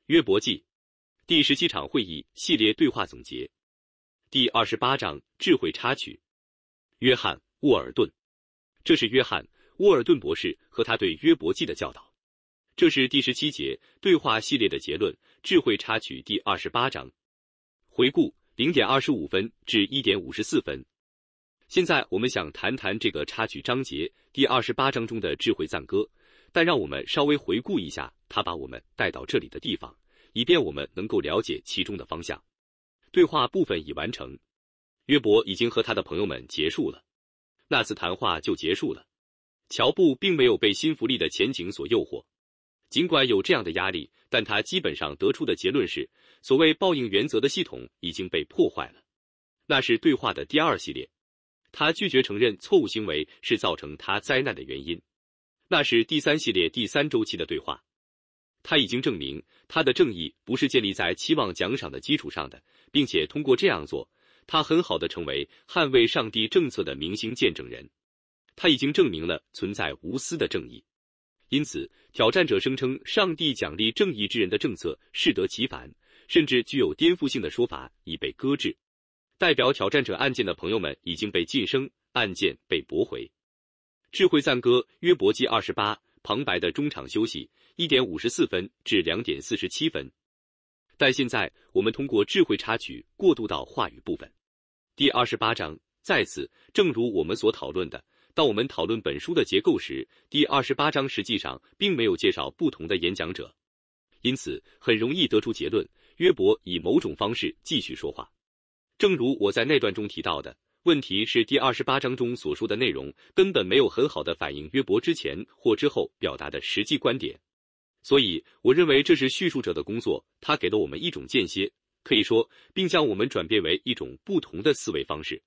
约伯记第17场会议系列对话总结，第28章智慧插曲。约翰·沃尔顿，这是约翰·沃尔顿博士和他对约伯记的教导。这是第17节对话系列的结论，智慧插曲第28章。回顾0点25分至1点54分。现在我们想谈谈这个插曲章节第28章中的智慧赞歌，但让我们稍微回顾一下他把我们带到这里的地方，以便我们能够了解其中的方向。对话部分已完成，约伯已经和他的朋友们结束了，那次谈话就结束了。乔布并没有被新福利的前景所诱惑，尽管有这样的压力，但他基本上得出的结论是，所谓报应原则的系统已经被破坏了。那是对话的第2系列，他拒绝承认错误行为是造成他灾难的原因。那是第3系列第3周期的对话，他已经证明他的正义不是建立在期望奖赏的基础上的，并且通过这样做，他很好地成为捍卫上帝政策的明星见证人。他已经证明了存在无私的正义。因此，挑战者声称上帝奖励正义之人的政策适得其反，甚至具有颠覆性的说法已被搁置。代表挑战者案件的朋友们已经被晋升，案件被驳回。智慧赞歌约伯记28旁白的中场休息1点54分至2点47分。但现在我们通过智慧插曲过渡到话语部分。第28章，再次，正如我们所讨论的，当我们讨论本书的结构时，第28章实际上并没有介绍不同的演讲者，因此很容易得出结论，约伯以某种方式继续说话。正如我在那段中提到的，问题是第28章中所说的内容根本没有很好的反映约伯之前或之后表达的实际观点。所以我认为这是叙述者的工作，他给了我们一种间歇，可以说，并将我们转变为一种不同的思维方式。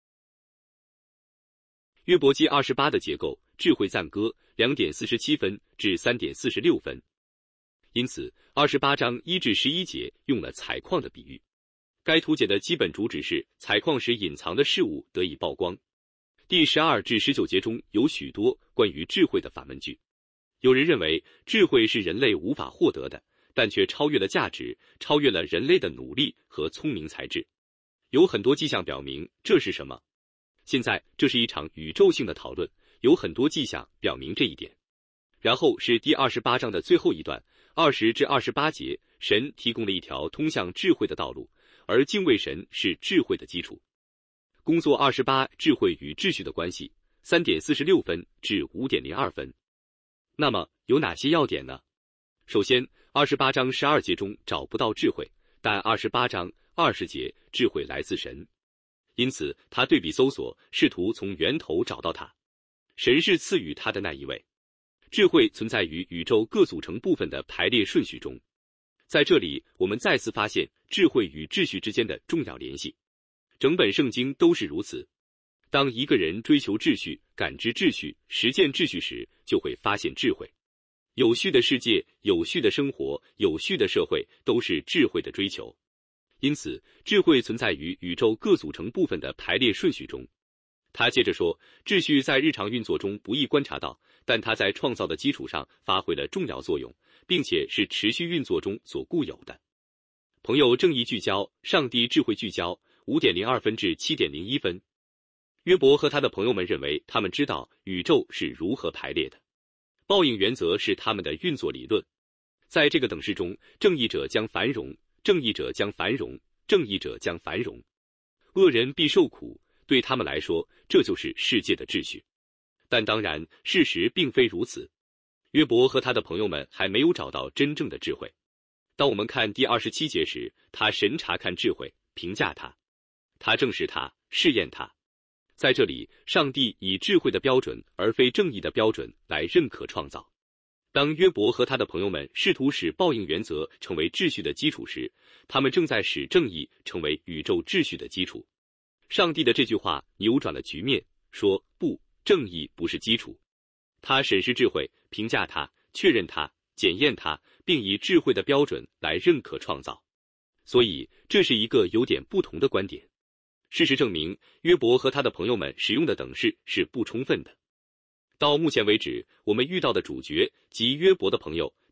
约伯记28的结构，智慧赞歌2点47分至3点46分。因此28章1至11节用了采矿的比喻。该图解的基本主旨是采矿时隐藏的事物得以曝光。第12至19节中有许多关于智慧的法门句。有人认为智慧是人类无法获得的，但却超越了价值，超越了人类的努力和聪明才智。有很多迹象表明这是什么。现在这是一场宇宙性的讨论，有很多迹象表明这一点。然后是第28章的最后一段20至28节，神提供了一条通向智慧的道路，而敬畏神是智慧的基础。工作28，智慧与秩序的关系3点46分至5点02分。那么有哪些要点呢？首先28章12节中找不到智慧，但28章20节智慧来自神。因此他对比搜索，试图从源头找到它。神是赐予他的那一位。智慧存在于宇宙各组成部分的排列顺序中。在这里我们再次发现智慧与秩序之间的重要联系。整本圣经都是如此。当一个人追求秩序、感知秩序、实践秩序时，就会发现智慧。有序的世界、有序的生活、有序的社会都是智慧的追求。因此智慧存在于宇宙各组成部分的排列顺序中。他接着说，秩序在日常运作中不易观察到，但它在创造的基础上发挥了重要作用，并且是持续运作中所固有的。朋友正义聚焦，上帝智慧聚焦5点02分至7点01分。约伯和他的朋友们认为他们知道宇宙是如何排列的。报应原则是他们的运作理论。在这个等式中，正义者将繁荣，正义者将繁荣，正义者将繁荣。恶人必受苦，对他们来说，这就是世界的秩序。但当然，事实并非如此。约伯和他的朋友们还没有找到真正的智慧。当我们看第27节时，他审查看智慧，评价它，他证实它，试验它。在这里，上帝以智慧的标准而非正义的标准来认可创造。当约伯和他的朋友们试图使报应原则成为秩序的基础时，他们正在使正义成为宇宙秩序的基础。上帝的这句话扭转了局面，说不，正义不是基础。他审视智慧，评价它，确认它，检验它，并以智慧的标准来认可创造。所以这是一个有点不同的观点。事实证明，约伯和他的朋友们使用的等式是不充分的。到目前为止，我们遇到的主角及约伯的朋友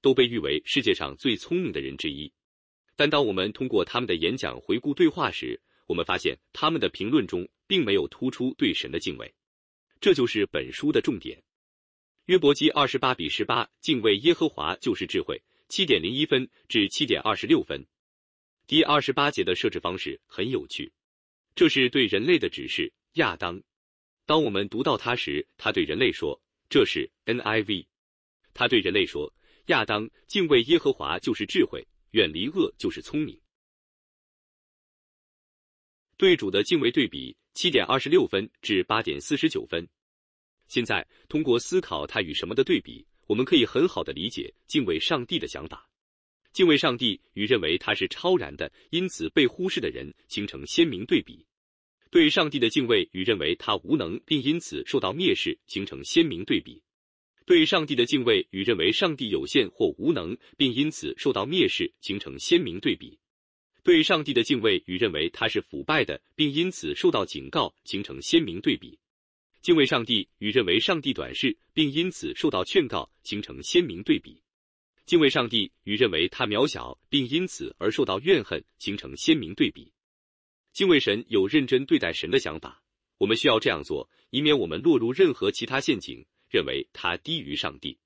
都被誉为世界上最聪明的人之一。但当我们通过他们的演讲回顾对话时，我们发现他们的评论中并没有突出对神的敬畏。这就是本书的重点。约伯记28:18，敬畏耶和华就是智慧，7.01分至7.26分。第28节的设置方式很有趣，这是对人类的指示。亚当，当我们读到它时，他对人类说，这是 NIV， 他对人类说，亚当，敬畏耶和华就是智慧，远离恶就是聪明。对主的敬畏对比7.26分至8.49分。现在通过思考他与什么的对比，我们可以很好的理解敬畏上帝的想法。敬畏上帝与认为他是超然的，因此被忽视的人形成鲜明对比。对上帝的敬畏与认为他无能并因此受到蔑视形成鲜明对比。对上帝的敬畏与认为上帝有限或无能并因此受到蔑视形成鲜明对比。对上帝的敬畏与认为他是腐败的并因此受到警告形成鲜明对比。敬畏上帝与认为上帝短视并因此受到劝告形成鲜明对比。敬畏上帝与认为他渺小并因此而受到怨恨形成鲜明对比。敬畏神有认真对待神的想法，我们需要这样做，以免我们落入任何其他陷阱，认为他低于上帝。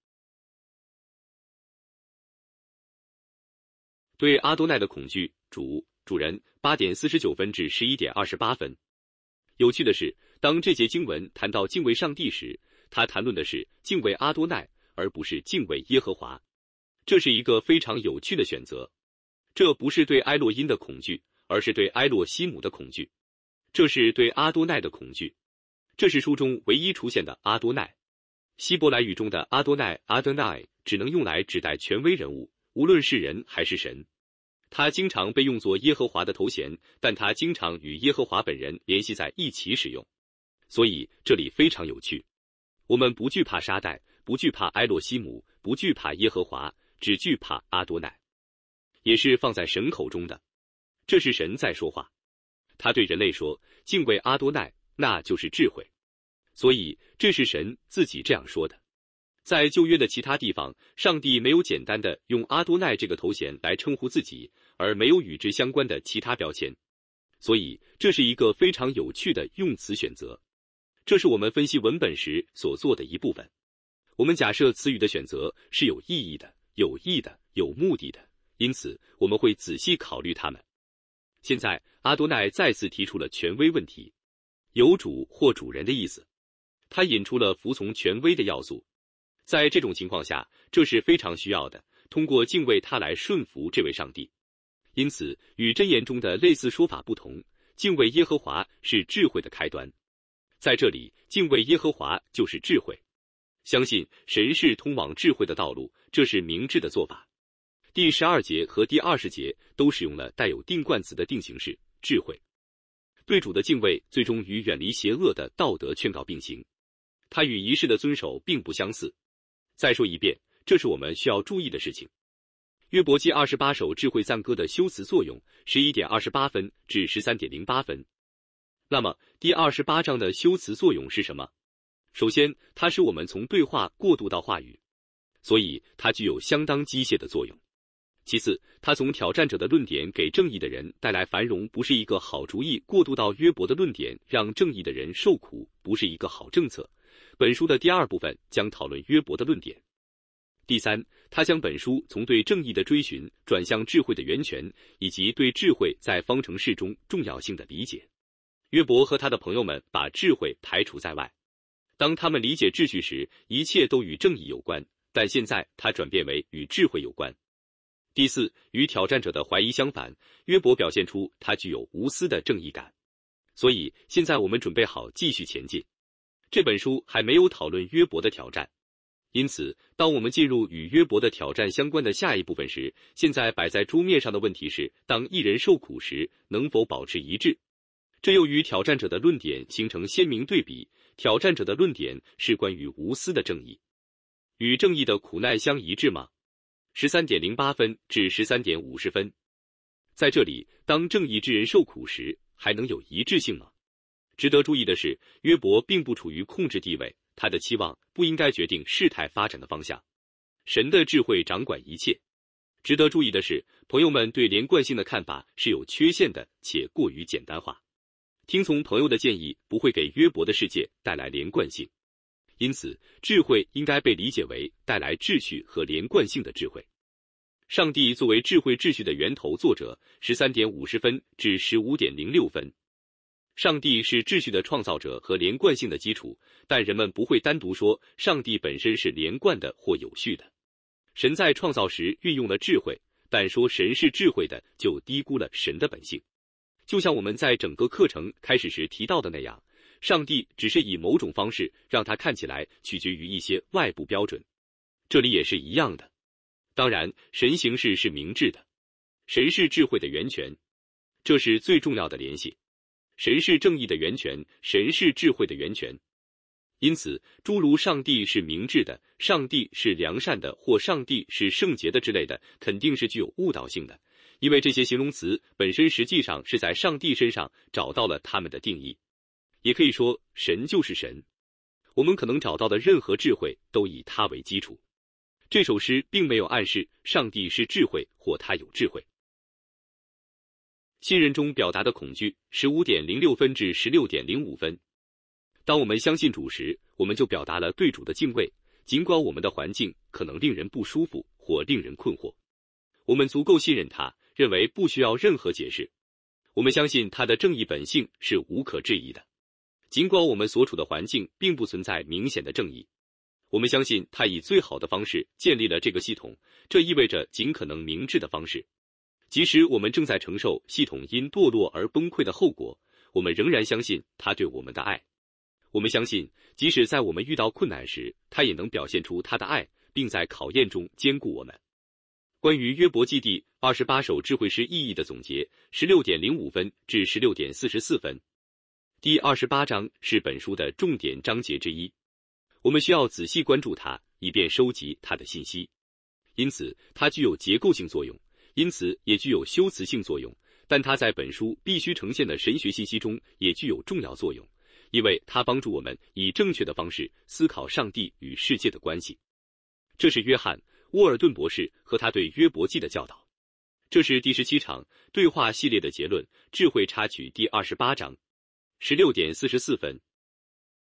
对阿多奈的恐惧，主人8.49分至11.28分。有趣的是，当这节经文谈到敬畏上帝时，他谈论的是敬畏阿多奈，而不是敬畏耶和华。这是一个非常有趣的选择。这不是对埃洛因的恐惧，而是对埃洛西姆的恐惧。这是对阿多奈的恐惧。这是书中唯一出现的阿多奈。希伯来语中的阿多奈 Adonai 只能用来指代权威人物，无论是人还是神。他经常被用作耶和华的头衔，但他经常与耶和华本人联系在一起使用。所以这里非常有趣。我们不惧怕沙代，不惧怕埃洛西姆，不惧怕耶和华，只惧怕阿多奈。也是放在神口中的。这是神在说话。他对人类说，敬畏阿多奈，那就是智慧。所以这是神自己这样说的。在旧约的其他地方，上帝没有简单的用阿多奈这个头衔来称呼自己，而没有与之相关的其他标签。所以这是一个非常有趣的用词选择。这是我们分析文本时所做的一部分。我们假设词语的选择是有意义的、有益的、有目的的，因此我们会仔细考虑它们。现在阿多奈再次提出了权威问题，有主或主人的意思。他引出了服从权威的要素。在这种情况下，这是非常需要的，通过敬畏他来顺服这位上帝。因此与箴言中的类似说法不同，敬畏耶和华是智慧的开端。在这里，敬畏耶和华就是智慧。相信神是通往智慧的道路，这是明智的做法。第12节和第20节都使用了带有定冠词的定型式智慧。对主的敬畏最终与远离邪恶的道德劝告并行，它与仪式的遵守并不相似。再说一遍，这是我们需要注意的事情。约伯记28首智慧赞歌的修辞作用11.28分至13.08分。那么第28章的修辞作用是什么？首先，它使我们从对话过渡到话语，所以它具有相当机械的作用。其次，他从挑战者的论点给正义的人带来繁荣不是一个好主意，过渡到约伯的论点让正义的人受苦不是一个好政策。本书的第2部分将讨论约伯的论点。第三，他将本书从对正义的追寻转向智慧的源泉，以及对智慧在方程式中重要性的理解。约伯和他的朋友们把智慧排除在外。当他们理解秩序时，一切都与正义有关，但现在它转变为与智慧有关。第四，与挑战者的怀疑相反，约伯表现出他具有无私的正义感。所以现在我们准备好继续前进。这本书还没有讨论约伯的挑战，因此当我们进入与约伯的挑战相关的下一部分时，现在摆在桌面上的问题是，当一人受苦时能否保持一致。这又与挑战者的论点形成鲜明对比。挑战者的论点是关于无私的正义，与正义的苦难相一致吗？13.08分至13.50分。在这里，当正义之人受苦时，还能有一致性吗？值得注意的是，约伯并不处于控制地位，他的期望不应该决定事态发展的方向。 神的智慧掌管一切。值得注意的是，朋友们对连贯性的看法是有缺陷的，且过于简单化。听从朋友的建议不会给约伯的世界带来连贯性，因此智慧应该被理解为带来秩序和连贯性的智慧。上帝作为智慧秩序的源头，作者13点50分至15点06分。上帝是秩序的创造者和连贯性的基础，但人们不会单独说上帝本身是连贯的或有序的。神在创造时运用了智慧，但说神是智慧的就低估了神的本性。就像我们在整个课程开始时提到的那样，上帝只是以某种方式让它看起来取决于一些外部标准，这里也是一样的。当然，神行事是明智的，神是智慧的源泉，这是最重要的联系。神是正义的源泉，神是智慧的源泉。因此，诸如上帝是明智的、上帝是良善的或上帝是圣洁的之类的，肯定是具有误导性的，因为这些形容词本身实际上是在上帝身上找到了他们的定义。也可以说，神就是神。我们可能找到的任何智慧都以它为基础。这首诗并没有暗示上帝是智慧或他有智慧。信任中表达的恐惧15点06分至16点05分。当我们相信主时，我们就表达了对主的敬畏，尽管我们的环境可能令人不舒服或令人困惑。我们足够信任他，认为不需要任何解释。我们相信他的正义本性是无可置疑的，尽管我们所处的环境并不存在明显的正义。我们相信他以最好的方式建立了这个系统，这意味着尽可能明智的方式。即使我们正在承受系统因堕落而崩溃的后果，我们仍然相信他对我们的爱。我们相信，即使在我们遇到困难时，他也能表现出他的爱，并在考验中兼顾我们。关于约伯记第28首智慧诗意义的总结16点05分至16点44分。第28章是本书的重点章节之一，我们需要仔细关注它，以便收集它的信息。因此，它具有结构性作用，因此也具有修辞性作用，但它在本书必须呈现的神学信息中也具有重要作用，因为它帮助我们以正确的方式思考上帝与世界的关系。这是约翰·沃尔顿博士和他对约伯记的教导。这是第17场对话系列的结论，智慧插曲第28章。16点44分。